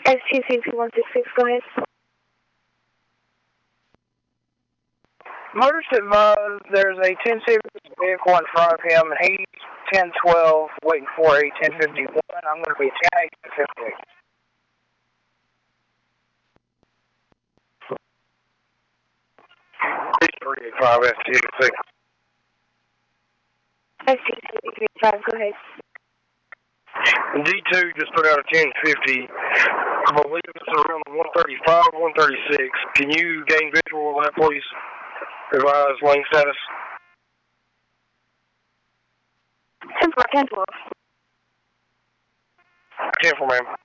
ST-166, go ahead. Motors advised there's a 10-series vehicle in front of him, and he's 1012 waiting for a 1051. I'm going to be 10-8, 1058. H385 ST-86. ST-85, go ahead. D2 just put out a 1050. I believe it's around 135, 136. Can you gain visual on that, please? Revise lane status. 10-4, 10-4. 10-4, ma'am.